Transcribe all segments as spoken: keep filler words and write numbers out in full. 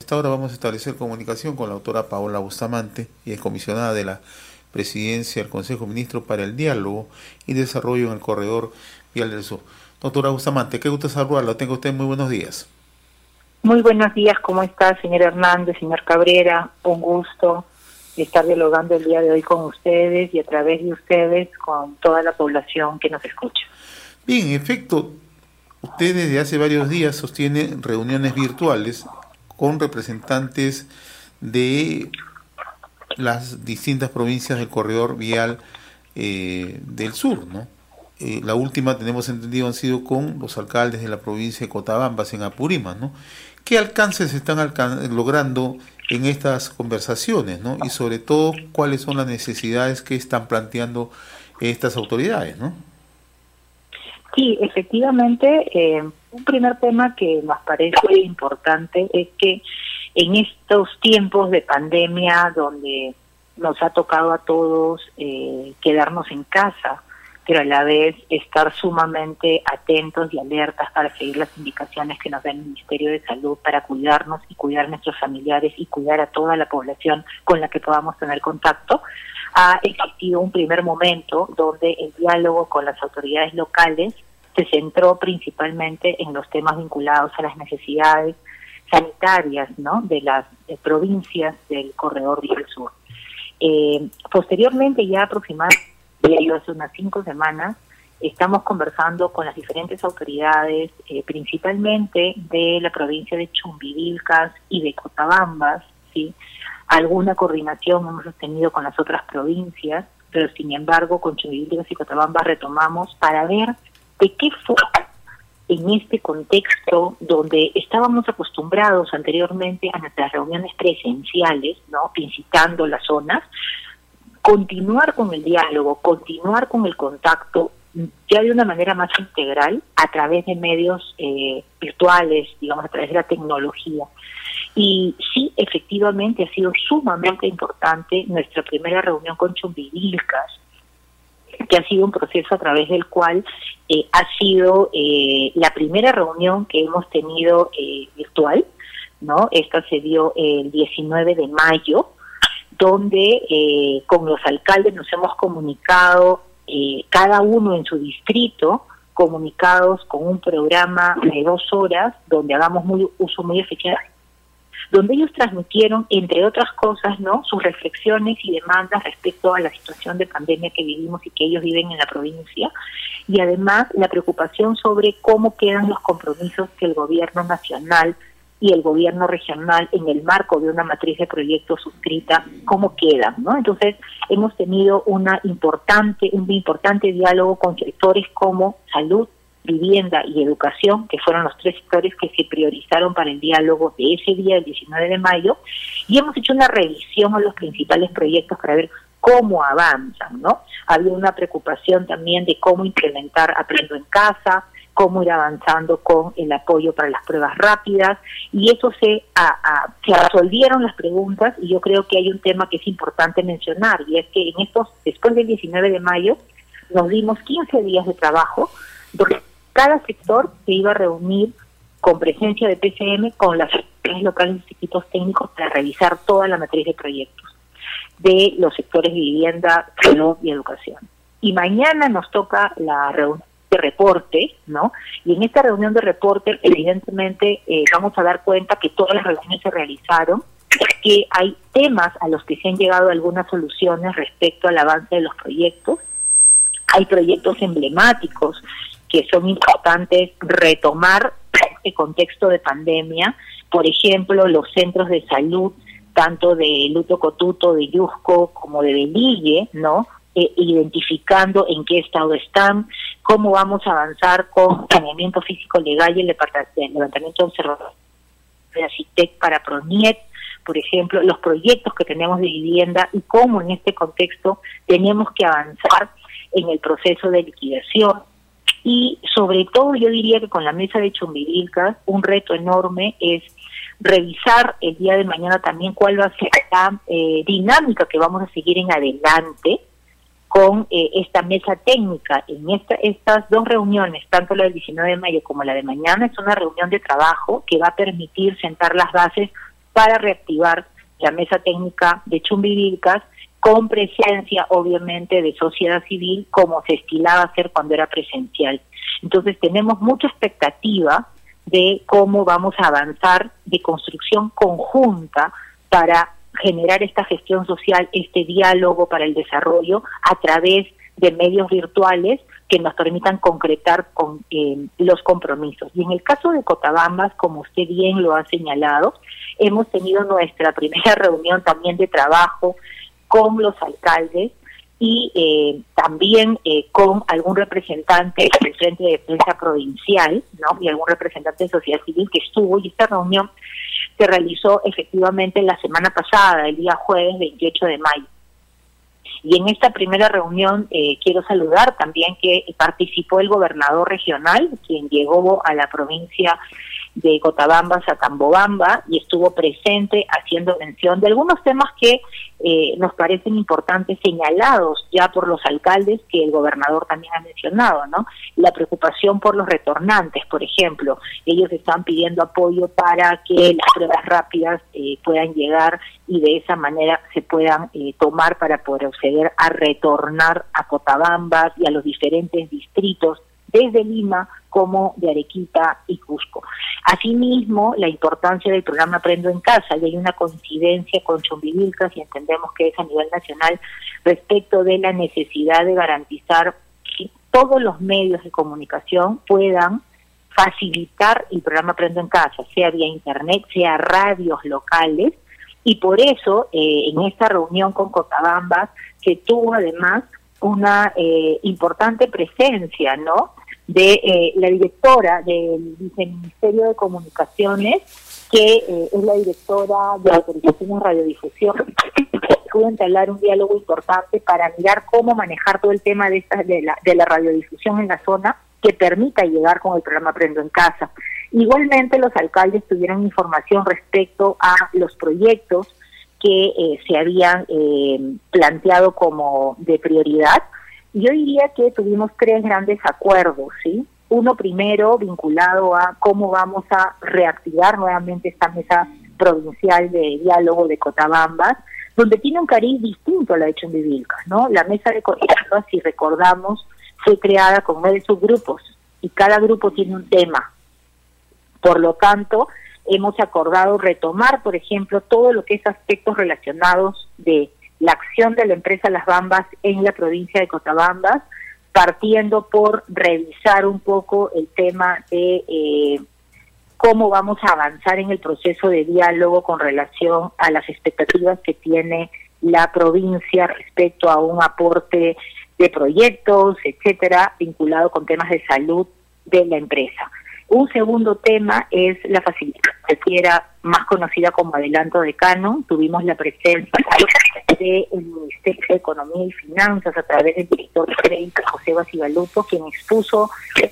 esta hora vamos a establecer comunicación con la doctora Paola Bustamante, y es comisionada de la Presidencia del Consejo de Ministros para el Diálogo y Desarrollo en el Corredor Vial del Sur. Doctora Bustamante, qué gusto saludarla. Tenga usted muy buenos días. Muy buenos días, ¿cómo está, señor Hernández, señor Cabrera? Un gusto estar dialogando el día de hoy con ustedes y a través de ustedes con toda la población que nos escucha. Bien, en efecto, usted desde hace varios días sostiene reuniones virtuales con representantes de las distintas provincias del corredor vial eh, del sur, ¿no? Eh, la última, tenemos entendido, han sido con los alcaldes de la provincia de Cotabambas en Apurímac, ¿no? ¿Qué alcances están alcan- logrando en estas conversaciones, ¿no? Y sobre todo, ¿cuáles son las necesidades que están planteando estas autoridades, ¿no? Sí, efectivamente, eh, un primer tema que nos parece importante es que en estos tiempos de pandemia donde nos ha tocado a todos eh, quedarnos en casa, pero a la vez estar sumamente atentos y alertas para seguir las indicaciones que nos da el Ministerio de Salud para cuidarnos y cuidar a nuestros familiares y cuidar a toda la población con la que podamos tener contacto, ha existido un primer momento donde el diálogo con las autoridades locales se centró principalmente en los temas vinculados a las necesidades sanitarias, ¿no?, de las de provincias del Corredor Vial Sur. Eh, posteriormente, ya aproximadamente hace unas cinco semanas, estamos conversando con las diferentes autoridades, eh, principalmente de la provincia de Chumbivilcas y de Cotabambas, ¿sí? Alguna coordinación hemos tenido con las otras provincias, pero sin embargo con Chumbivilcas y Cotabambas retomamos para ver de qué forma en este contexto donde estábamos acostumbrados anteriormente a nuestras reuniones presenciales, ¿no?, visitando las zonas, continuar con el diálogo, continuar con el contacto ya de una manera más integral a través de medios eh, virtuales, digamos, a través de la tecnología. Y sí, efectivamente ha sido sumamente importante nuestra primera reunión con Chumbivilcas, que ha sido un proceso a través del cual eh, ha sido eh, la primera reunión que hemos tenido eh, virtual, ¿no? Esta se dio el diecinueve de mayo, donde eh, con los alcaldes nos hemos comunicado, eh, cada uno en su distrito, comunicados con un programa de dos horas, donde hagamos muy, uso muy eficiente, donde ellos transmitieron, entre otras cosas, ¿no?, sus reflexiones y demandas respecto a la situación de pandemia que vivimos y que ellos viven en la provincia, y además la preocupación sobre cómo quedan los compromisos que el gobierno nacional y el gobierno regional en el marco de una matriz de proyectos suscrita, cómo quedan, ¿no? Entonces, hemos tenido una importante, un importante diálogo con sectores como salud, vivienda y educación, que fueron los tres sectores que se priorizaron para el diálogo de ese día, el diecinueve de mayo, y hemos hecho una revisión a los principales proyectos para ver cómo avanzan, ¿no? Había una preocupación también de cómo implementar Aprendo en Casa, cómo ir avanzando con el apoyo para las pruebas rápidas, y eso se, a, a, se resolvieron las preguntas, y yo creo que hay un tema que es importante mencionar, y es que en estos, después del diecinueve de mayo, nos dimos quince días de trabajo, donde cada sector se iba a reunir con presencia de P C M con las autoridades locales y equipos técnicos para revisar toda la matriz de proyectos de los sectores de vivienda, salud y educación. Y mañana nos toca la reunión de reporte, ¿no? Y en esta reunión de reporte, evidentemente, eh, vamos a dar cuenta que todas las reuniones se realizaron, que hay temas a los que se han llegado algunas soluciones respecto al avance de los proyectos. Hay proyectos emblemáticos que son importantes retomar este contexto de pandemia, por ejemplo, los centros de salud, tanto de Luto Cotuto, de Yusco, como de Velille, ¿no?, eh, identificando en qué estado están, cómo vamos a avanzar con saneamiento físico legal y el, el levantamiento de observatorio de la CITEC para PRONIET, por ejemplo, los proyectos que tenemos de vivienda y cómo en este contexto tenemos que avanzar en el proceso de liquidación. Y sobre todo yo diría que con la mesa de Chumbivilcas un reto enorme es revisar el día de mañana también cuál va a ser la eh, dinámica que vamos a seguir en adelante con eh, esta mesa técnica. En esta, estas dos reuniones, tanto la del diecinueve de mayo como la de mañana, es una reunión de trabajo que va a permitir sentar las bases para reactivar la mesa técnica de Chumbivilcas, con presencia obviamente de sociedad civil, como se estilaba hacer cuando era presencial. Entonces tenemos mucha expectativa de cómo vamos a avanzar de construcción conjunta para generar esta gestión social, este diálogo para el desarrollo a través de medios virtuales que nos permitan concretar con eh, los compromisos. Y en el caso de Cotabambas, como usted bien lo ha señalado, hemos tenido nuestra primera reunión también de trabajo con los alcaldes y eh, también eh, con algún representante del Frente de Defensa Provincial, ¿no? Y algún representante de sociedad civil que estuvo, y esta reunión se realizó efectivamente la semana pasada, el día jueves veintiocho de mayo. Y en esta primera reunión eh, quiero saludar también que participó el gobernador regional, quien llegó a la provincia de Cotabambas a Tambobamba y estuvo presente haciendo mención de algunos temas que eh, nos parecen importantes, señalados ya por los alcaldes, que el gobernador también ha mencionado, ¿no? La preocupación por los retornantes, por ejemplo. Ellos están pidiendo apoyo para que las pruebas rápidas eh, puedan llegar y de esa manera se puedan eh, tomar para poder acceder a retornar a Cotabambas y a los diferentes distritos desde Lima como de Arequipa y Cusco. Asimismo, la importancia del programa Aprendo en Casa, y hay una coincidencia con Chumbivilcas y entendemos que es a nivel nacional respecto de la necesidad de garantizar que todos los medios de comunicación puedan facilitar el programa Aprendo en Casa, sea vía internet, sea radios locales, y por eso eh, en esta reunión con Cotabambas se tuvo además una eh, importante presencia, ¿no?, de eh, la directora del Viceministerio de Comunicaciones, que eh, es la directora de Autorizaciones de Radiodifusión. Pudo entablar un diálogo importante para mirar cómo manejar todo el tema de, esta, de, la, de la radiodifusión en la zona, que permita llegar con el programa Aprendo en Casa. Igualmente, los alcaldes tuvieron información respecto a los proyectos que eh, se habían eh, planteado como de prioridad. Yo diría que tuvimos tres grandes acuerdos, ¿sí? Uno primero vinculado a cómo vamos a reactivar nuevamente esta mesa provincial de diálogo de Cotabambas, donde tiene un cariz distinto a la de Chumbivilcas, ¿no? La mesa de Cotabambas, si recordamos, fue creada con nueve subgrupos y cada grupo tiene un tema. Por lo tanto, hemos acordado retomar, por ejemplo, todo lo que es aspectos relacionados de la acción de la empresa Las Bambas en la provincia de Cotabambas, partiendo por revisar un poco el tema de eh, cómo vamos a avanzar en el proceso de diálogo con relación a las expectativas que tiene la provincia respecto a un aporte de proyectos, etcétera, vinculado con temas de salud de la empresa. Un segundo tema es la facilitación financiera, más conocida como adelanto decano. Tuvimos la presencia del Ministerio de Economía y Finanzas a través del director de crédito, José Basibaluto, quien expuso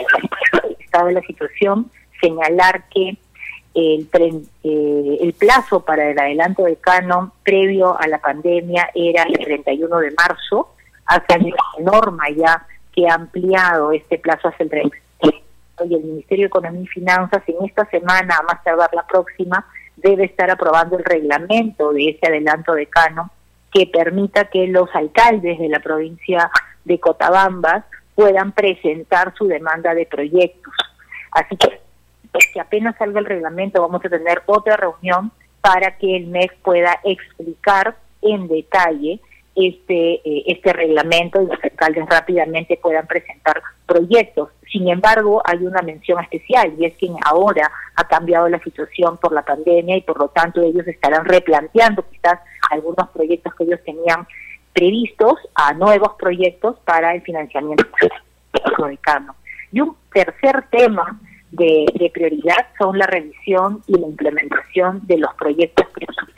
el estado de la situación, señalar que el, eh, el plazo para el adelanto decano previo a la pandemia era el treinta y uno de marzo, hasta la norma ya que ha ampliado este plazo hasta el treinta y el Ministerio de Economía y Finanzas en esta semana, a más tardar la próxima, debe estar aprobando el reglamento de ese adelanto decano que permita que los alcaldes de la provincia de Cotabambas puedan presentar su demanda de proyectos. Así que, pues, que apenas salga el reglamento vamos a tener otra reunión para que el M E C pueda explicar en detalle este eh, este reglamento y los alcaldes rápidamente puedan presentar proyectos. Sin embargo, hay una mención especial, y es que ahora ha cambiado la situación por la pandemia y por lo tanto ellos estarán replanteando quizás algunos proyectos que ellos tenían previstos a nuevos proyectos para el financiamiento decano. Y un tercer tema de, de prioridad son la revisión y la implementación de los proyectos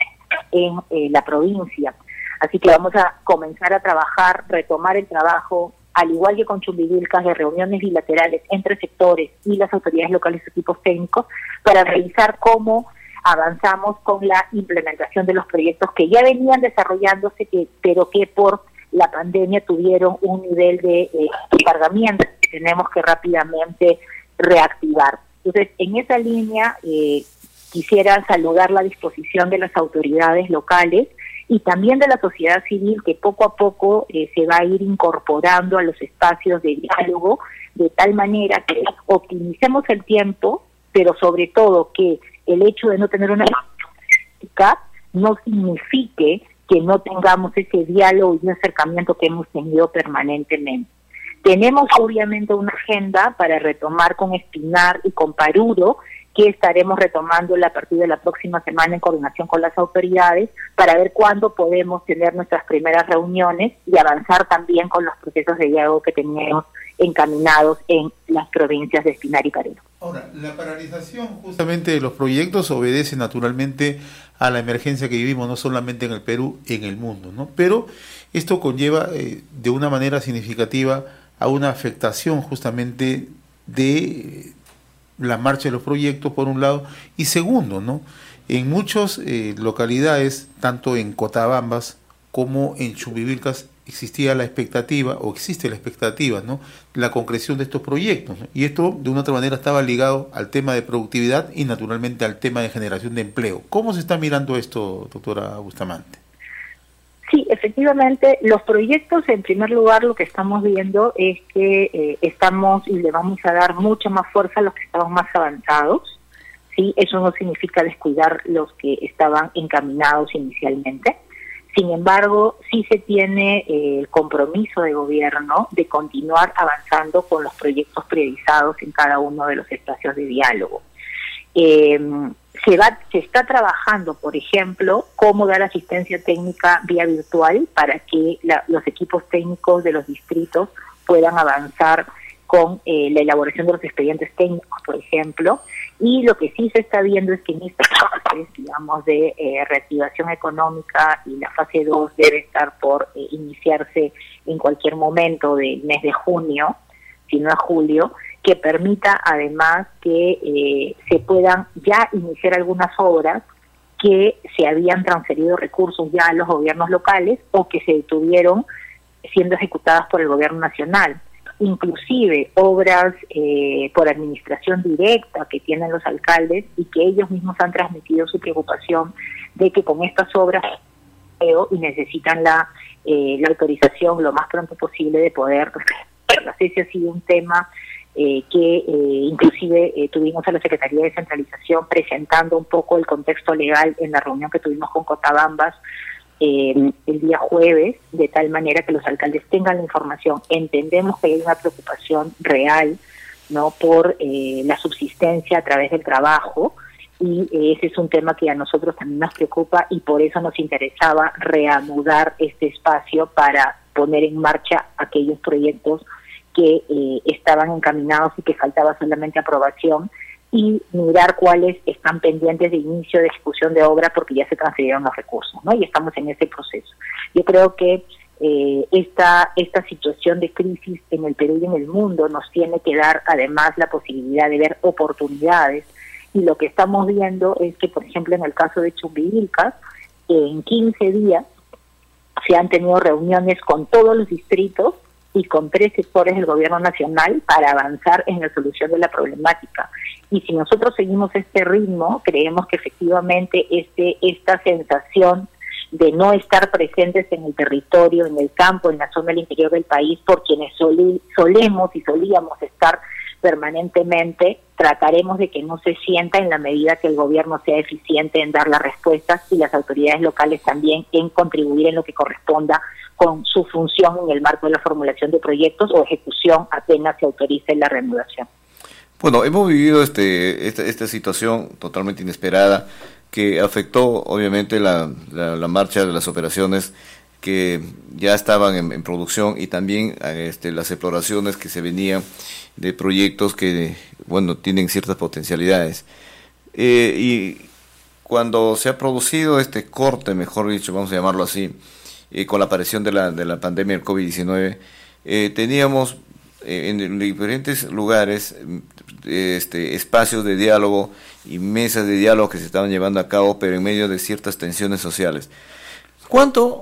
en eh, la provincia. Así que vamos a comenzar a trabajar, retomar el trabajo, al igual que con Chumbivilcas, de reuniones bilaterales entre sectores y las autoridades locales y equipos técnicos, para revisar cómo avanzamos con la implementación de los proyectos que ya venían desarrollándose, que, pero que por la pandemia tuvieron un nivel de eh, encargamiento que tenemos que rápidamente reactivar. Entonces, en esa línea, eh, quisiera saludar la disposición de las autoridades locales y también de la sociedad civil, que poco a poco eh, se va a ir incorporando a los espacios de diálogo, de tal manera que optimicemos el tiempo, pero sobre todo que el hecho de no tener una política no signifique que no tengamos ese diálogo y acercamiento que hemos tenido permanentemente. Tenemos obviamente una agenda para retomar con Espinar y con Paruro, que estaremos retomando a partir de la próxima semana en coordinación con las autoridades para ver cuándo podemos tener nuestras primeras reuniones y avanzar también con los procesos de diálogo que teníamos encaminados en las provincias de Espinar y Paruro. Ahora, la paralización justamente de los proyectos obedece naturalmente a la emergencia que vivimos, no solamente en el Perú, en el mundo, ¿no? Pero esto conlleva eh, de una manera significativa a una afectación justamente de la marcha de los proyectos, por un lado, y segundo, ¿no? En muchas eh, localidades, tanto en Cotabambas como en Chumbivilcas, existía la expectativa, o existe la expectativa, ¿no?, la concreción de estos proyectos, ¿no? Y esto, de una otra manera, estaba ligado al tema de productividad y, naturalmente, al tema de generación de empleo. ¿Cómo se está mirando esto, doctora Bustamante? Sí, efectivamente, los proyectos, en primer lugar, lo que estamos viendo es que eh, estamos y le vamos a dar mucha más fuerza a los que estaban más avanzados, ¿sí? Eso no significa descuidar los que estaban encaminados inicialmente. Sin embargo, sí se tiene eh, el compromiso de gobierno de continuar avanzando con los proyectos priorizados en cada uno de los espacios de diálogo. Eh, se va, se está trabajando, por ejemplo, cómo dar asistencia técnica vía virtual para que la, los equipos técnicos de los distritos puedan avanzar con eh, la elaboración de los expedientes técnicos, por ejemplo. Y lo que sí se está viendo es que en esta fase, digamos, de eh, reactivación económica, y la fase dos debe estar por eh, iniciarse en cualquier momento del mes de junio, si no a julio, que permita además que eh, se puedan ya iniciar algunas obras que se habían transferido recursos ya a los gobiernos locales o que se detuvieron siendo ejecutadas por el gobierno nacional. Inclusive obras eh, por administración directa que tienen los alcaldes y que ellos mismos han transmitido su preocupación de que con estas obras y necesitan la, eh, la autorización lo más pronto posible de poder. Ese ha sido un tema eh, que eh, inclusive eh, tuvimos a la Secretaría de Descentralización presentando un poco el contexto legal en la reunión que tuvimos con Cotabambas Eh, el día jueves, de tal manera que los alcaldes tengan la información. Entendemos que hay una preocupación real, ¿no?, por eh, la subsistencia a través del trabajo, y eh, ese es un tema que a nosotros también nos preocupa, y por eso nos interesaba reanudar este espacio para poner en marcha aquellos proyectos que eh, estaban encaminados y que faltaba solamente aprobación, y mirar cuáles están pendientes de inicio de ejecución de obra porque ya se transfirieron los recursos, ¿no? Y estamos en ese proceso. Yo creo que eh, esta esta situación de crisis en el Perú y en el mundo nos tiene que dar además la posibilidad de ver oportunidades, y lo que estamos viendo es que, por ejemplo, en el caso de Chumbivilcas, en quince días se han tenido reuniones con todos los distritos y con tres sectores del gobierno nacional para avanzar en la solución de la problemática. Y si nosotros seguimos este ritmo, creemos que efectivamente este esta sensación de no estar presentes en el territorio, en el campo, en la zona del interior del país, por quienes sole, solemos y solíamos estar permanentemente, trataremos de que no se sienta en la medida que el gobierno sea eficiente en dar las respuestas y las autoridades locales también en contribuir en lo que corresponda con su función en el marco de la formulación de proyectos o ejecución apenas se autorice la reanudación. Bueno, hemos vivido este esta, esta situación totalmente inesperada que afectó obviamente la, la, la marcha de las operaciones que ya estaban en, en producción, y también este, las exploraciones que se venían de proyectos que, bueno, tienen ciertas potencialidades. Eh, y cuando se ha producido este corte, mejor dicho, vamos a llamarlo así, eh, con la aparición de la, de la pandemia del COVID diecinueve, eh, teníamos eh, en diferentes lugares este, espacios de diálogo y mesas de diálogo que se estaban llevando a cabo, pero en medio de ciertas tensiones sociales. ¿Cuánto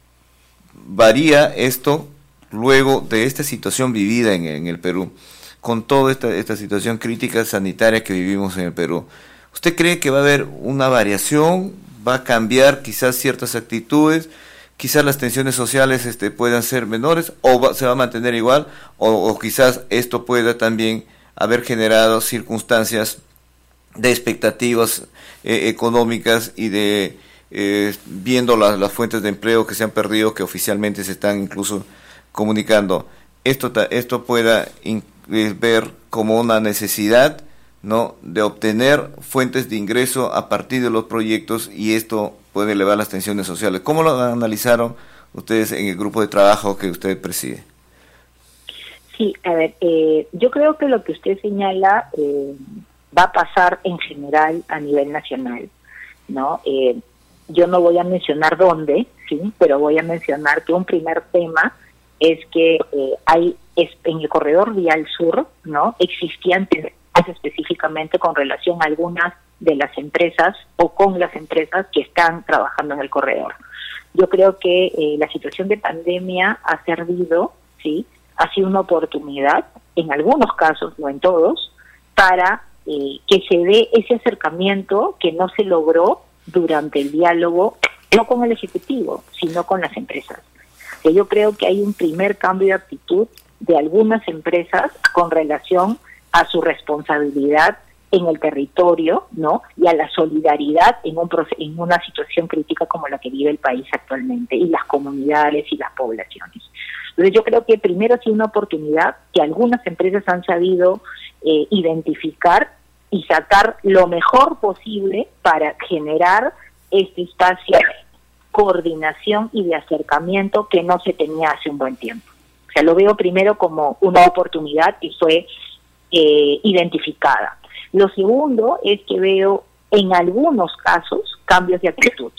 varía esto luego de esta situación vivida en, en el Perú, con toda esta, esta situación crítica sanitaria que vivimos en el Perú? ¿Usted cree que va a haber una variación? ¿Va a cambiar quizás ciertas actitudes? ¿Quizás las tensiones sociales este, puedan ser menores? ¿O va, se va a mantener igual? O, ¿O quizás esto pueda también haber generado circunstancias de expectativas eh, económicas y de eh, viendo la, las fuentes de empleo que se han perdido, que oficialmente se están incluso comunicando, esto esto pueda in, eh, ver como una necesidad, ¿no?, de obtener fuentes de ingreso a partir de los proyectos, y esto puede elevar las tensiones sociales? ¿Cómo lo analizaron ustedes en el grupo de trabajo que usted preside? Sí, a ver, eh, yo creo que lo que usted señala eh, va a pasar en general a nivel nacional, ¿no? Eh, yo no voy a mencionar dónde, sí, pero voy a mencionar que un primer tema es que eh, hay es, en el corredor vial sur, ¿no?, existían específicamente con relación a algunas de las empresas o con las empresas que están trabajando en el corredor. Yo creo que eh, la situación de pandemia ha servido, sí, ha sido una oportunidad, en algunos casos, no en todos, para eh, que se dé ese acercamiento que no se logró durante el diálogo, no con el Ejecutivo, sino con las empresas. O sea, yo creo que hay un primer cambio de actitud de algunas empresas con relación a su responsabilidad en el territorio, ¿no?, y a la solidaridad en un en una situación crítica como la que vive el país actualmente, y las comunidades y las poblaciones. Entonces yo creo que primero ha sido una oportunidad que algunas empresas han sabido eh, identificar y sacar lo mejor posible para generar este espacio de coordinación y de acercamiento que no se tenía hace un buen tiempo. O sea, lo veo primero como una oportunidad que fue eh, identificada. Lo segundo es que veo en algunos casos cambios de actitud,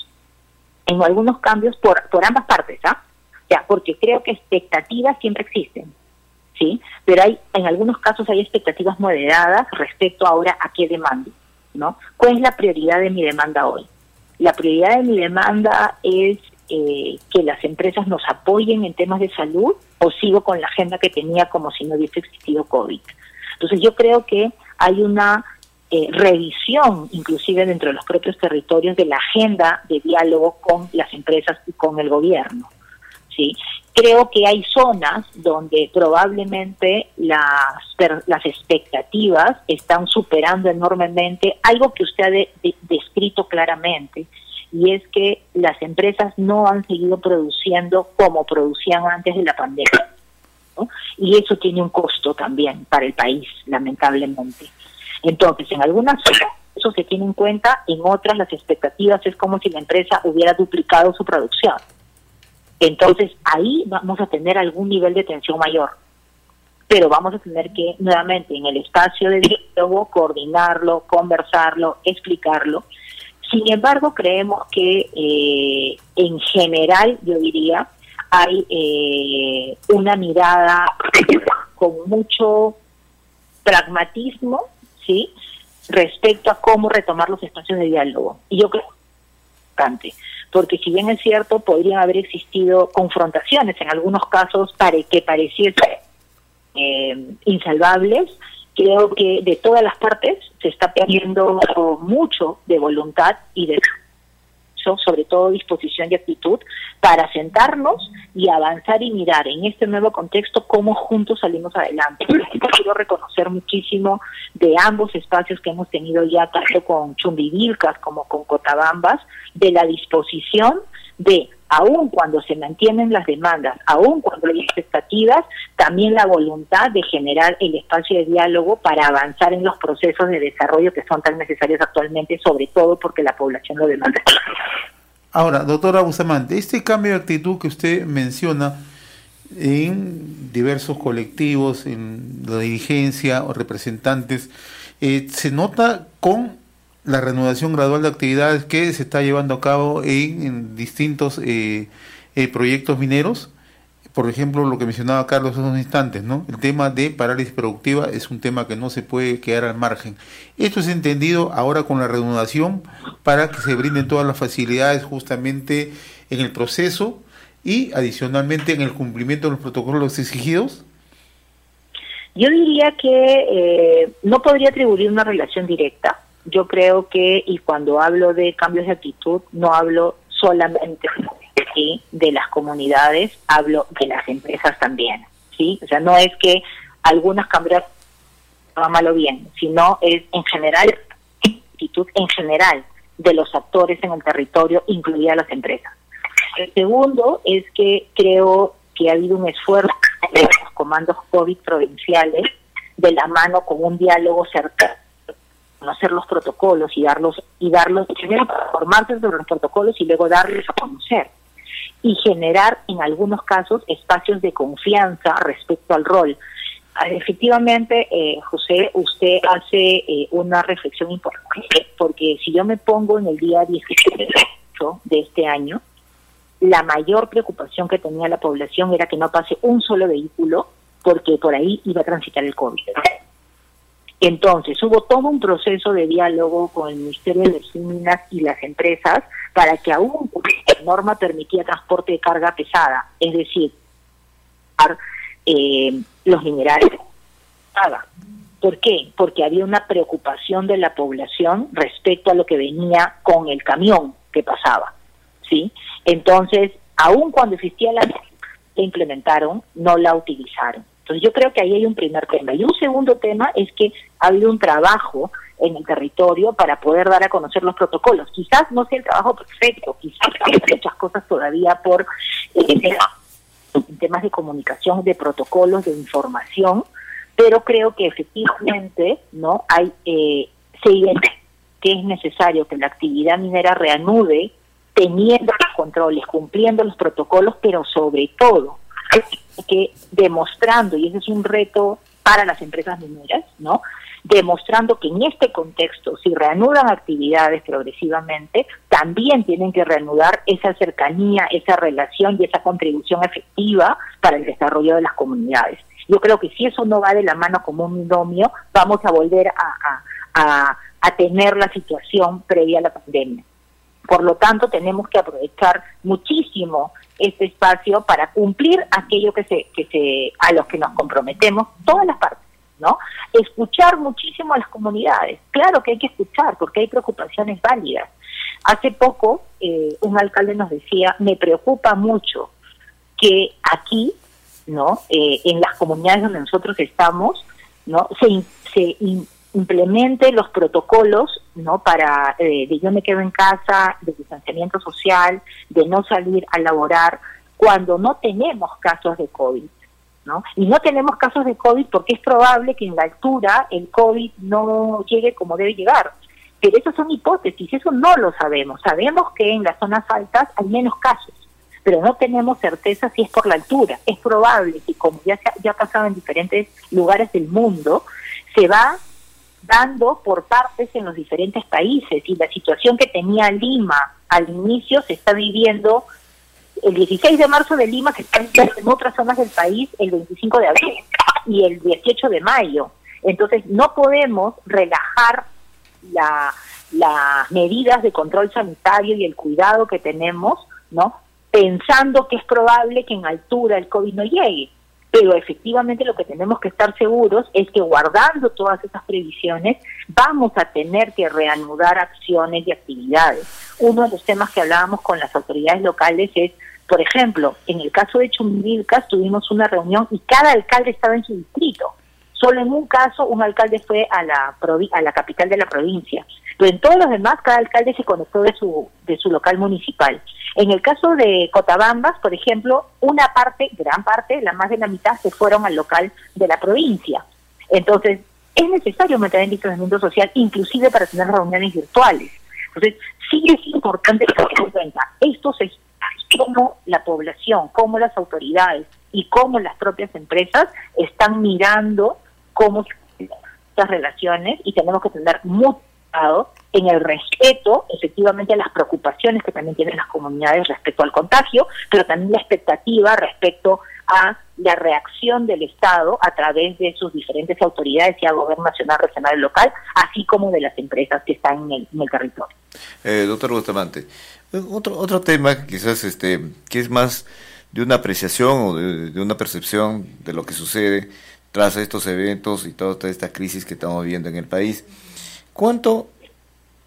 en algunos cambios por, por ambas partes, ¿ah? O sea, porque creo que expectativas siempre existen, ¿sí? Pero hay, en algunos casos hay expectativas moderadas respecto ahora a qué demando, ¿no? ¿Cuál es la prioridad de mi demanda hoy? La prioridad de mi demanda es eh, que las empresas nos apoyen en temas de salud, o sigo con la agenda que tenía como si no hubiese existido COVID. Entonces yo creo que hay una eh, revisión, inclusive dentro de los propios territorios, de la agenda de diálogo con las empresas y con el gobierno, ¿sí? Creo que hay zonas donde probablemente las, las expectativas están superando enormemente algo que usted ha de, de, descrito claramente, y es que las empresas no han seguido produciendo como producían antes de la pandemia, ¿no? Y eso tiene un costo también para el país, lamentablemente. Entonces, en algunas zonas eso se tiene en cuenta, en otras las expectativas es como si la empresa hubiera duplicado su producción. Entonces, ahí vamos a tener algún nivel de tensión mayor, pero vamos a tener que, nuevamente, en el espacio de diálogo, coordinarlo, conversarlo, explicarlo. Sin embargo, creemos que eh, en general, yo diría, hay eh, una mirada con mucho pragmatismo, ¿sí?, respecto a cómo retomar los espacios de diálogo. Y yo creo que es importante, porque si bien es cierto, podrían haber existido confrontaciones en algunos casos para que pareciesen eh, insalvables. Creo que de todas las partes se está perdiendo mucho de voluntad y de, sobre todo, disposición y actitud para sentarnos y avanzar y mirar en este nuevo contexto cómo juntos salimos adelante. Quiero reconocer muchísimo de ambos espacios que hemos tenido ya, tanto con Chumbivilcas como con Cotabambas, de la disposición de, aun cuando se mantienen las demandas, aun cuando hay expectativas, también la voluntad de generar el espacio de diálogo para avanzar en los procesos de desarrollo que son tan necesarios actualmente, sobre todo porque la población lo demanda. Ahora, doctora Bustamante, este cambio de actitud que usted menciona en diversos colectivos, en la dirigencia o representantes, eh, ¿se nota con la reanudación gradual de actividades que se está llevando a cabo en, en distintos eh, eh, proyectos mineros? Por ejemplo, lo que mencionaba Carlos hace unos instantes, ¿no? El tema de parálisis productiva es un tema que no se puede quedar al margen. Esto es entendido ahora con la reanudación para que se brinden todas las facilidades justamente en el proceso y adicionalmente en el cumplimiento de los protocolos exigidos. Yo diría que eh, no podría atribuir una relación directa. yo creo que, y cuando hablo de cambios de actitud, no hablo solamente ¿sí? de las comunidades, hablo de las empresas también, ¿sí? O sea, no es que algunas cambiaron mal o bien, sino es en general, actitud en general de los actores en el territorio, incluidas las empresas. El segundo es que creo que ha habido un esfuerzo de los comandos COVID provinciales de la mano con un diálogo cercano, conocer los protocolos y darlos, y darlos, primero formarse sobre los protocolos y luego darles a conocer. Y generar en algunos casos espacios de confianza respecto al rol. Efectivamente, eh, José, usted hace eh, una reflexión importante, porque si yo me pongo en el día diecisiete de este año, la mayor preocupación que tenía la población era que no pase un solo vehículo, porque por ahí iba a transitar el COVID. Entonces, hubo todo un proceso de diálogo con el Ministerio de Energía y Minas y las empresas para que aún la norma permitía transporte de carga pesada, es decir, eh, los minerales. ¿Por qué? Porque había una preocupación de la población respecto a lo que venía con el camión que pasaba, ¿sí? Entonces, aún cuando existía la la implementaron, no la utilizaron. Entonces yo creo que ahí hay un primer tema. Y un segundo tema es que ha habido un trabajo en el territorio para poder dar a conocer los protocolos. Quizás no sea el trabajo perfecto, quizás hay muchas cosas todavía por eh, en temas de comunicación, de protocolos, de información, pero creo que efectivamente no hay eh, se identifica que es necesario que la actividad minera reanude teniendo los controles, cumpliendo los protocolos, pero sobre todo que demostrando, y ese es un reto para las empresas mineras, ¿no? Demostrando que en este contexto, si reanudan actividades progresivamente, también tienen que reanudar esa cercanía, esa relación y esa contribución efectiva para el desarrollo de las comunidades. Yo creo que si eso no va de la mano como un binomio, vamos a volver a, a, a, a tener la situación previa a la pandemia. Por lo tanto, tenemos que aprovechar muchísimo este espacio para cumplir aquello que se, que se, a los que nos comprometemos, todas las partes, ¿no? Escuchar muchísimo a las comunidades. Claro que hay que escuchar, porque hay preocupaciones válidas. Hace poco, eh, un alcalde nos decía, me preocupa mucho que aquí, ¿no? Eh, en las comunidades donde nosotros estamos, ¿no? Se, se implemente los protocolos, ¿no? Para eh, de yo me quedo en casa, de distanciamiento social, de no salir a laborar, cuando no tenemos casos de COVID, ¿no? Y no tenemos casos de COVID porque es probable que en la altura el COVID no llegue como debe llegar. Pero esas son hipótesis, eso no lo sabemos. Sabemos que en las zonas altas hay menos casos, pero no tenemos certeza si es por la altura. Es probable que, como ya, se, ya ha pasado en diferentes lugares del mundo, se va dando por partes en los diferentes países, y la situación que tenía Lima al inicio se está viviendo el dieciséis de marzo de Lima, se está viviendo en otras zonas del país el veinticinco de abril y el dieciocho de mayo. Entonces no podemos relajar la, las medidas de control sanitario y el cuidado que tenemos, ¿no? Pensando que es probable que en altura el COVID no llegue. Pero efectivamente lo que tenemos que estar seguros es que, guardando todas esas previsiones, vamos a tener que reanudar acciones y actividades. Uno de los temas que hablábamos con las autoridades locales es, por ejemplo, en el caso de Chumbilcas tuvimos una reunión y cada alcalde estaba en su distrito. Solo en un caso un alcalde fue a la provi- a la capital de la provincia, pero en todos los demás cada alcalde se conectó de su de su local municipal. En el caso de Cotabambas, por ejemplo, una parte, gran parte, la más de la mitad, se fueron al local de la provincia. Entonces, es necesario mantener el distanciamiento social, inclusive para tener reuniones virtuales. Entonces, sí es importante que se den cuenta, esto se cómo la población, cómo las autoridades y cómo las propias empresas están mirando cómo estas relaciones, y tenemos que tener mucho cuidado en el respeto, efectivamente, a las preocupaciones que también tienen las comunidades respecto al contagio, pero también la expectativa respecto a la reacción del Estado a través de sus diferentes autoridades, ya gobierno nacional, regional y local, así como de las empresas que están en el, en el territorio. Eh, doctor Bustamante, otro otro tema quizás este que es más de una apreciación o de, de una percepción de lo que sucede tras estos eventos y toda esta crisis que estamos viviendo en el país. ¿Cuánto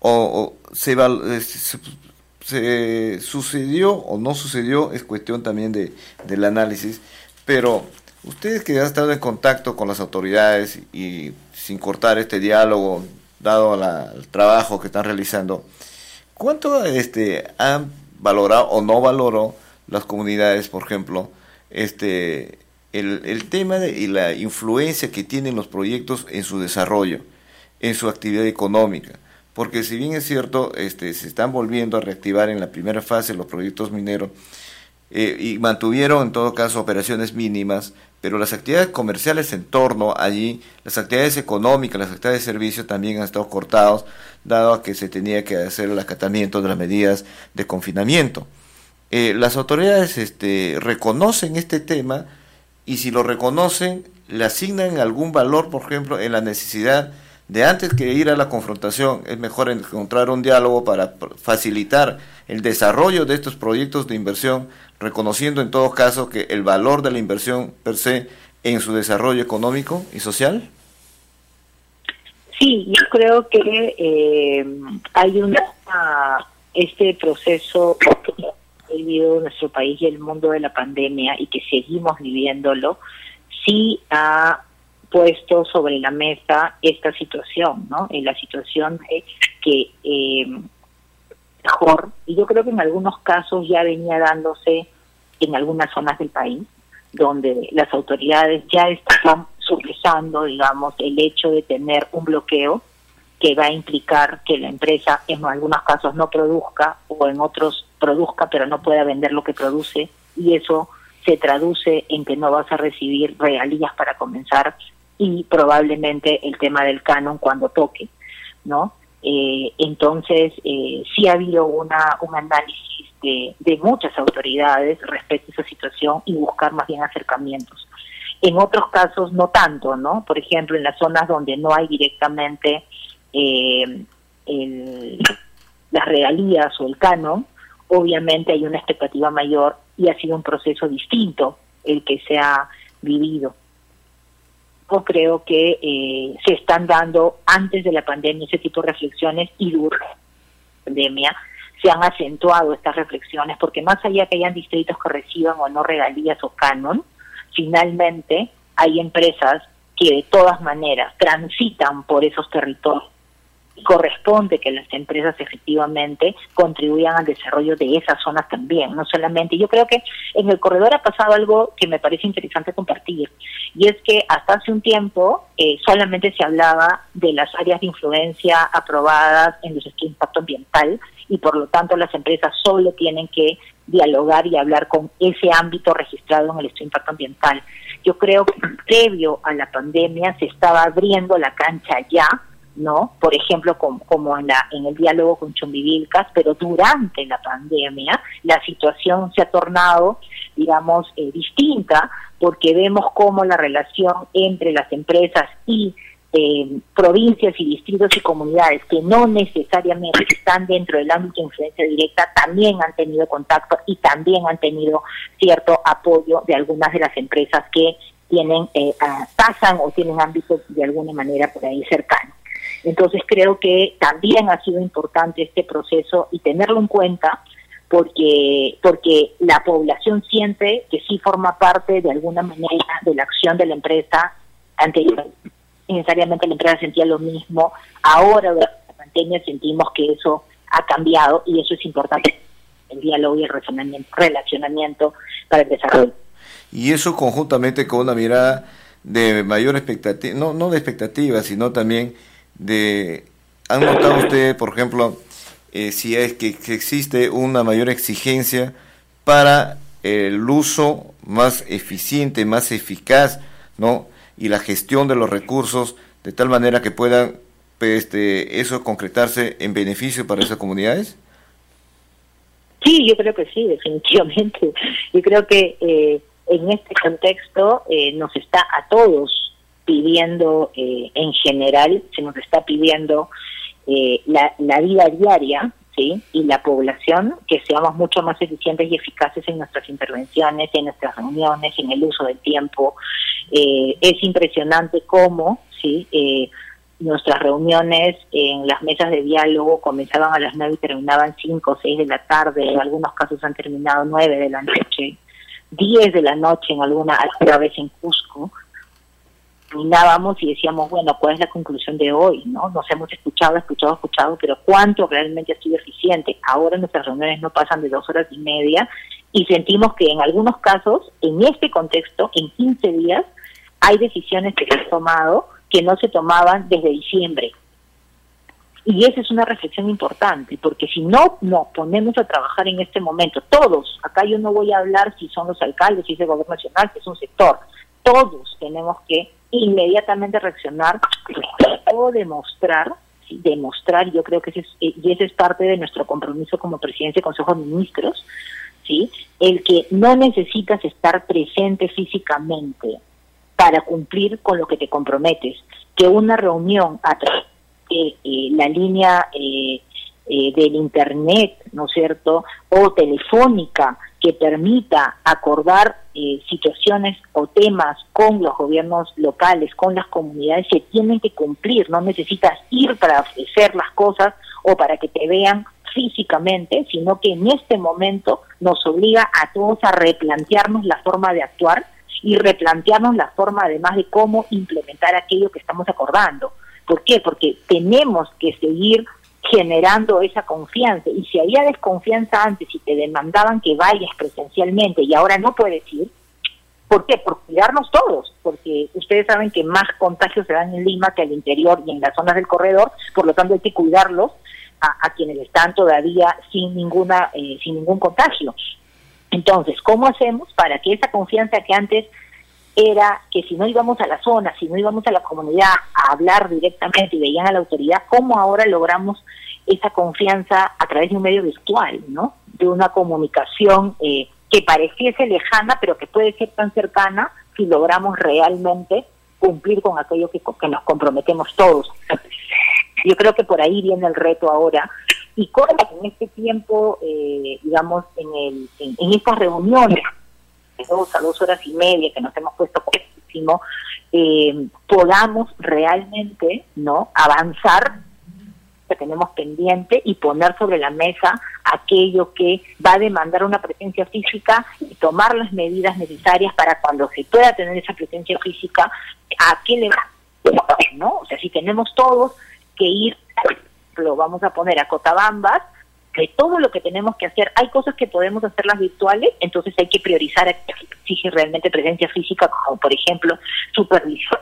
o, o se, se, se sucedió o no sucedió, es cuestión también de, del análisis, pero ustedes que han estado en contacto con las autoridades y sin cortar este diálogo, dado la, el trabajo que están realizando, ¿cuánto este, han valorado o no valoró las comunidades, por ejemplo, este el, el tema de, y la influencia que tienen los proyectos en su desarrollo, en su actividad económica? Porque si bien es cierto, este, se están volviendo a reactivar en la primera fase los proyectos mineros, eh, y mantuvieron en todo caso operaciones mínimas, pero las actividades comerciales en torno allí, las actividades económicas, las actividades de servicio también han estado cortados, dado a que se tenía que hacer el acatamiento de las medidas de confinamiento. Eh, las autoridades este, reconocen este tema, y si lo reconocen, le asignan algún valor, por ejemplo, en la necesidad de, antes que ir a la confrontación, es mejor encontrar un diálogo para facilitar el desarrollo de estos proyectos de inversión, reconociendo en todo caso que el valor de la inversión per se en su desarrollo económico y social. Sí, yo creo que eh, hay una este proceso que ha vivido nuestro país y el mundo de la pandemia, y que seguimos viviéndolo, sí ha puesto sobre la mesa esta situación, ¿no? En la situación de que eh, mejor, y yo creo que en algunos casos ya venía dándose en algunas zonas del país, donde las autoridades ya están sopesando, digamos, el hecho de tener un bloqueo que va a implicar que la empresa en algunos casos no produzca, o en otros produzca pero no pueda vender lo que produce, y eso se traduce en que no vas a recibir regalías para comenzar, y probablemente el tema del canon cuando toque, ¿no? Eh, entonces, eh, sí ha habido una un análisis de, de muchas autoridades respecto a esa situación, y buscar más bien acercamientos. En otros casos no tanto, ¿no? Por ejemplo, en las zonas donde no hay directamente eh, el, las regalías o el canon, obviamente hay una expectativa mayor, y ha sido un proceso distinto el que se ha vivido. Yo creo que eh, se están dando antes de la pandemia ese tipo de reflexiones, y durante la pandemia se han acentuado estas reflexiones, porque más allá que hayan distritos que reciban o no regalías o canon, finalmente hay empresas que de todas maneras transitan por esos territorios, y corresponde que las empresas efectivamente contribuyan al desarrollo de esas zonas también, no solamente. Yo creo que en el corredor ha pasado algo que me parece interesante compartir, y es que hasta hace un tiempo eh, solamente se hablaba de las áreas de influencia aprobadas en los estudios de impacto ambiental, y por lo tanto las empresas solo tienen que dialogar y hablar con ese ámbito registrado en el estudio de impacto ambiental. Yo creo que previo a la pandemia se estaba abriendo la cancha ya, ¿no? Por ejemplo, como, como en, la, en el diálogo con Chumbivilcas, pero durante la pandemia la situación se ha tornado, digamos, eh, distinta, porque vemos cómo la relación entre las empresas y eh, provincias y distritos y comunidades que no necesariamente están dentro del ámbito de influencia directa también han tenido contacto, y también han tenido cierto apoyo de algunas de las empresas que tienen eh, pasan o tienen ámbitos de alguna manera por ahí cercanos. Entonces creo que también ha sido importante este proceso y tenerlo en cuenta, porque porque la población siente que sí forma parte de alguna manera de la acción de la empresa. Anterior, necesariamente la empresa sentía lo mismo. Ahora, durante la pandemia, sentimos que eso ha cambiado, y eso es importante, el diálogo y el relacionamiento, relacionamiento para el desarrollo. Y eso conjuntamente con una mirada de mayor expectativa, no, no de expectativa, sino también de, ¿han notado ustedes, por ejemplo, eh, si es que, que existe una mayor exigencia para el uso más eficiente, más eficaz, ¿no? Y la gestión de los recursos, de tal manera que puedan este, eso concretarse en beneficio para esas comunidades? Sí, yo creo que sí, definitivamente. Yo creo que eh, en este contexto eh, nos está a todos pidiendo, eh, en general, se nos está pidiendo eh, la, la vida diaria, ¿sí? Y la población, que seamos mucho más eficientes y eficaces en nuestras intervenciones, en nuestras reuniones, en el uso del tiempo. Eh, es impresionante cómo, ¿sí? Eh, nuestras reuniones en las mesas de diálogo comenzaban a las nueve y terminaban cinco o seis de la tarde, en algunos casos han terminado nueve de la noche, diez de la noche en alguna, alguna vez en Cusco. Terminábamos y decíamos, bueno, ¿cuál es la conclusión de hoy? ¿No? Nos hemos escuchado, escuchado, escuchado, pero ¿cuánto realmente ha sido eficiente? Ahora nuestras reuniones no pasan de dos horas y media y sentimos que en algunos casos, en este contexto, en quince días, hay decisiones que se han tomado que no se tomaban desde diciembre. Y esa es una reflexión importante, porque si no nos ponemos a trabajar en este momento, todos, acá yo no voy a hablar si son los alcaldes, si es el gobierno nacional, si es un sector, todos tenemos que inmediatamente reaccionar o demostrar, ¿sí? demostrar, yo creo que ese es, y ese es parte de nuestro compromiso como presidente del Consejo de Ministros, ¿sí? El que no necesitas estar presente físicamente para cumplir con lo que te comprometes, que una reunión a través de eh, la línea eh, eh, del internet, ¿no es cierto?, o telefónica, que permita acordar eh, situaciones o temas con los gobiernos locales, con las comunidades, se tienen que cumplir. No necesitas ir para ofrecer las cosas o para que te vean físicamente, sino que en este momento nos obliga a todos a replantearnos la forma de actuar y replantearnos la forma además de cómo implementar aquello que estamos acordando. ¿Por qué? Porque tenemos que seguir generando esa confianza, y si había desconfianza antes y te demandaban que vayas presencialmente y ahora no puedes ir, ¿por qué? Por cuidarnos todos, porque ustedes saben que más contagios se dan en Lima que al interior y en las zonas del corredor, por lo tanto hay que cuidarlos a, a quienes están todavía sin ninguna eh, sin ningún contagio. Entonces, ¿cómo hacemos para que esa confianza que antes era que si no íbamos a la zona, si no íbamos a la comunidad a hablar directamente y veían a la autoridad, cómo ahora logramos esa confianza a través de un medio virtual, ¿no? De una comunicación eh, que pareciese lejana, pero que puede ser tan cercana si logramos realmente cumplir con aquello que, que nos comprometemos todos. Yo creo que por ahí viene el reto ahora, y con en este tiempo, eh, digamos, en, el, en, en estas reuniones, de dos a dos horas y media que nos hemos puesto muchísimo, eh, podamos realmente no avanzar que tenemos pendiente y poner sobre la mesa aquello que va a demandar una presencia física y tomar las medidas necesarias para cuando se pueda tener esa presencia física, ¿a qué le va? ¿No? O sea, si tenemos todos que ir, lo vamos a poner a Cotabambas, de todo lo que tenemos que hacer, hay cosas que podemos hacerlas virtuales, entonces hay que priorizar a que exige realmente presencia física, como por ejemplo supervisión,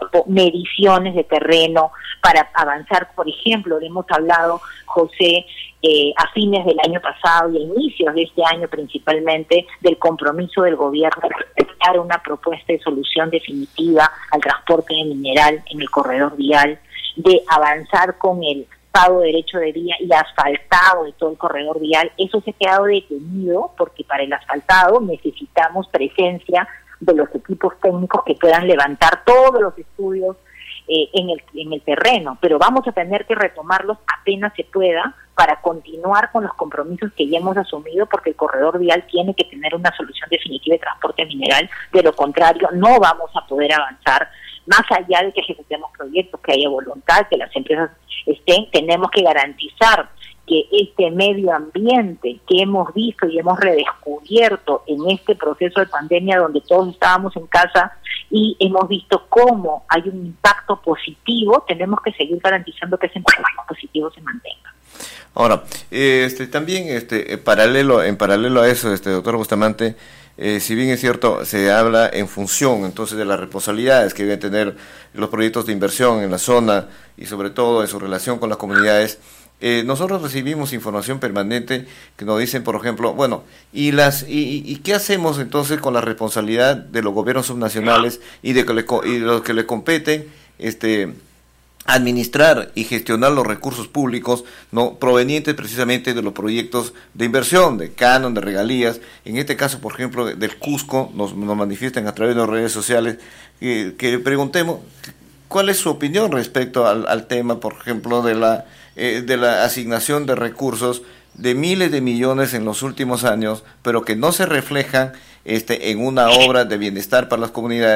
mediciones de terreno, para avanzar. Por ejemplo, hemos hablado, José, eh, a fines del año pasado y a inicios de este año principalmente, del compromiso del gobierno de dar una propuesta de solución definitiva al transporte de mineral en el corredor vial, de avanzar con el pago de derecho de vía y asfaltado de todo el corredor vial. Eso se ha quedado detenido porque para el asfaltado necesitamos presencia de los equipos técnicos que puedan levantar todos los estudios eh, en el en el terreno, pero vamos a tener que retomarlos apenas se pueda para continuar con los compromisos que ya hemos asumido, porque el corredor vial tiene que tener una solución definitiva de transporte mineral. De lo contrario, no vamos a poder avanzar. Más allá de que ejecutemos proyectos, que haya voluntad, que las empresas estén, tenemos que garantizar que este medio ambiente que hemos visto y hemos redescubierto en este proceso de pandemia, donde todos estábamos en casa y hemos visto cómo hay un impacto positivo, tenemos que seguir garantizando que ese impacto positivo se mantenga. Ahora, eh, este, también este, en paralelo, en paralelo a eso, este doctor Bustamante, Eh, si bien es cierto, se habla en función entonces de las responsabilidades que deben tener los proyectos de inversión en la zona y sobre todo en su relación con las comunidades, eh, nosotros recibimos información permanente que nos dicen, por ejemplo, bueno, ¿y las y, y qué hacemos entonces con la responsabilidad de los gobiernos subnacionales y de, que le, y de los que le competen este administrar y gestionar los recursos públicos no provenientes precisamente de los proyectos de inversión, de canon, de regalías? En este caso, por ejemplo, del Cusco, nos, nos manifiestan a través de las redes sociales que, que preguntemos cuál es su opinión respecto al, al tema, por ejemplo, de la eh, de la asignación de recursos de miles de millones en los últimos años, pero que no se reflejan este en una obra de bienestar para las comunidades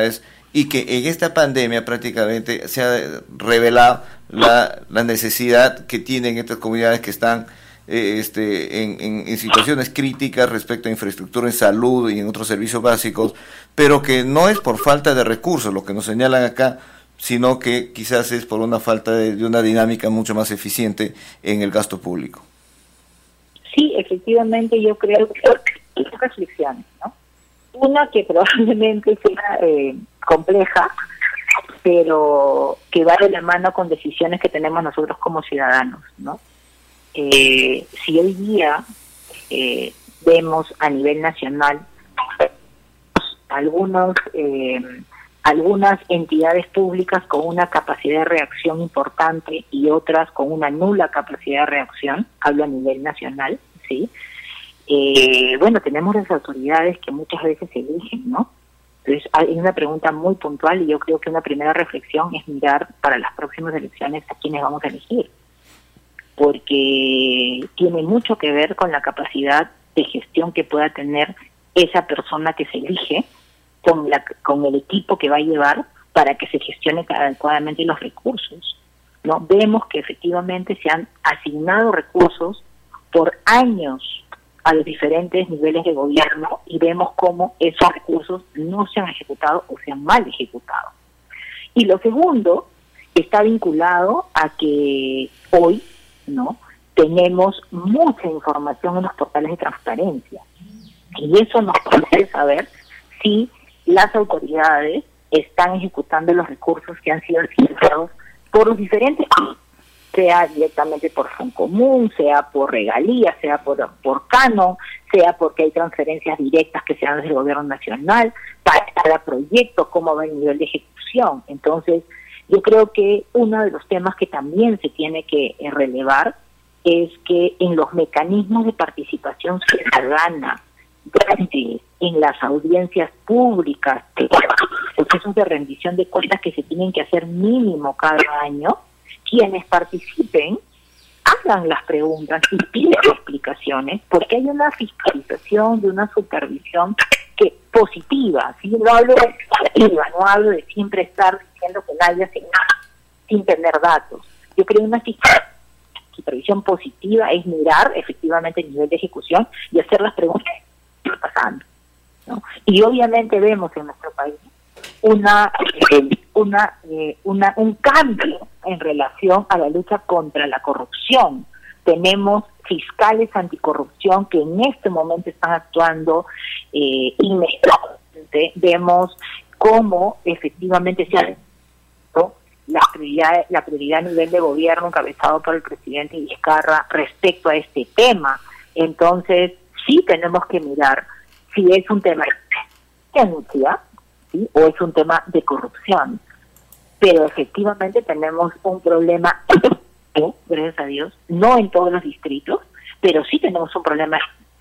y que en esta pandemia prácticamente se ha revelado la, la necesidad que tienen estas comunidades que están eh, este, en, en, en situaciones críticas respecto a infraestructura en salud y en otros servicios básicos, pero que no es por falta de recursos, lo que nos señalan acá, sino que quizás es por una falta de, de una dinámica mucho más eficiente en el gasto público. Sí, efectivamente yo creo que hay dos reflexiones, ¿no? Una que probablemente sea eh, compleja, pero que va de la mano con decisiones que tenemos nosotros como ciudadanos, ¿no? Eh, si hoy día eh, vemos a nivel nacional algunos eh, algunas entidades públicas con una capacidad de reacción importante y otras con una nula capacidad de reacción, hablo a nivel nacional, ¿sí? Eh, bueno, tenemos las autoridades que muchas veces se eligen, ¿no? Entonces hay una pregunta muy puntual y yo creo que una primera reflexión es mirar para las próximas elecciones a quiénes vamos a elegir, porque tiene mucho que ver con la capacidad de gestión que pueda tener esa persona que se elige con, la, con el equipo que va a llevar para que se gestione adecuadamente los recursos, ¿no? Vemos que efectivamente se han asignado recursos por años a los diferentes niveles de gobierno y vemos cómo esos recursos no se han ejecutado o se han mal ejecutado. Y lo segundo está vinculado a que hoy, ¿no?, tenemos mucha información en los portales de transparencia y eso nos permite saber si las autoridades están ejecutando los recursos que han sido asignados por los diferentes, sea directamente por Foncomún, sea por regalías, sea por, por canon, sea porque hay transferencias directas que se dan desde el gobierno nacional, para cada proyecto, cómo va el nivel de ejecución. Entonces, yo creo que uno de los temas que también se tiene que eh, relevar es que en los mecanismos de participación ciudadana, en las audiencias públicas, procesos de rendición de cuentas que se tienen que hacer mínimo cada año, quienes participen hagan las preguntas y pidan explicaciones, porque hay una fiscalización, de una supervisión que positiva, ¿sí? No hablo de positiva, no hablo de siempre estar diciendo que nadie hace nada sin tener datos. Yo creo que una supervisión positiva es mirar efectivamente el nivel de ejecución y hacer las preguntas que están pasando, ¿no? Y obviamente vemos en nuestro país una eh, una eh, una un cambio en relación a la lucha contra la corrupción. Tenemos fiscales anticorrupción que en este momento están actuando eh, inmediatamente. Vemos cómo efectivamente se ha la prioridad, la prioridad a nivel de gobierno encabezado por el presidente Vizcarra respecto a este tema. Entonces, sí tenemos que mirar si es un tema de denuncia, ¿sí?, o es un tema de corrupción. Pero efectivamente tenemos un problema, gracias a Dios, no en todos los distritos, pero sí tenemos un problema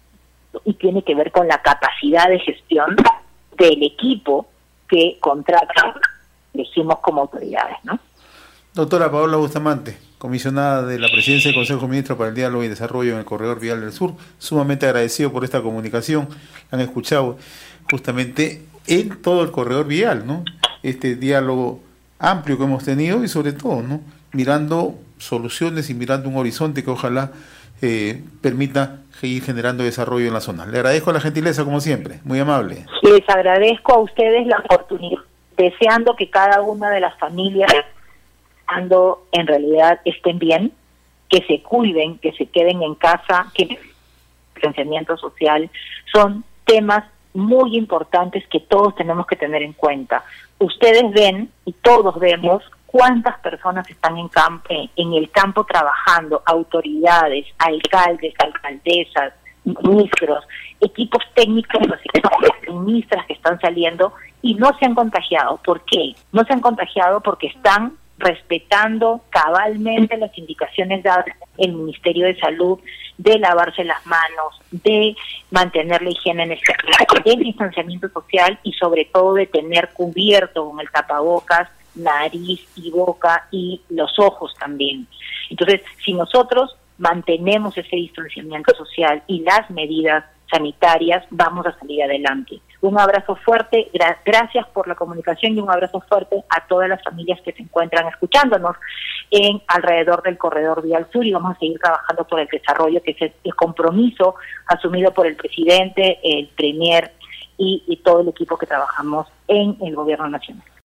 y tiene que ver con la capacidad de gestión del equipo que contrata, elegimos como autoridades, ¿no? Doctora Paola Bustamante, comisionada de la Presidencia del Consejo de Ministros para el Diálogo y Desarrollo en el Corredor Vial del Sur, sumamente agradecido por esta comunicación. Han escuchado justamente en todo el corredor vial, ¿no?, este diálogo amplio que hemos tenido y sobre todo, ¿no?, mirando soluciones y mirando un horizonte que ojalá eh, permita seguir generando desarrollo en la zona. Le agradezco la gentileza como siempre, muy amable. Les agradezco a ustedes la oportunidad, deseando que cada una de las familias ando en realidad estén bien, que se cuiden, que se queden en casa, que el distanciamiento social son temas muy importantes que todos tenemos que tener en cuenta. Ustedes ven y todos vemos cuántas personas están en campo, en el campo trabajando, autoridades, alcaldes, alcaldesas, ministros, equipos técnicos, ministras que están saliendo y no se han contagiado. ¿Por qué? No se han contagiado porque están respetando cabalmente las indicaciones dadas el Ministerio de Salud de lavarse las manos, de mantener la higiene en el del distanciamiento social y sobre todo de tener cubierto con el tapabocas nariz y boca y los ojos también. Entonces, si nosotros mantenemos ese distanciamiento social y las medidas sanitarias, vamos a salir adelante. Un abrazo fuerte, gra gracias por la comunicación y un abrazo fuerte a todas las familias que se encuentran escuchándonos en alrededor del corredor vial sur, y vamos a seguir trabajando por el desarrollo, que es el compromiso asumido por el presidente, el premier y, y todo el equipo que trabajamos en el gobierno nacional.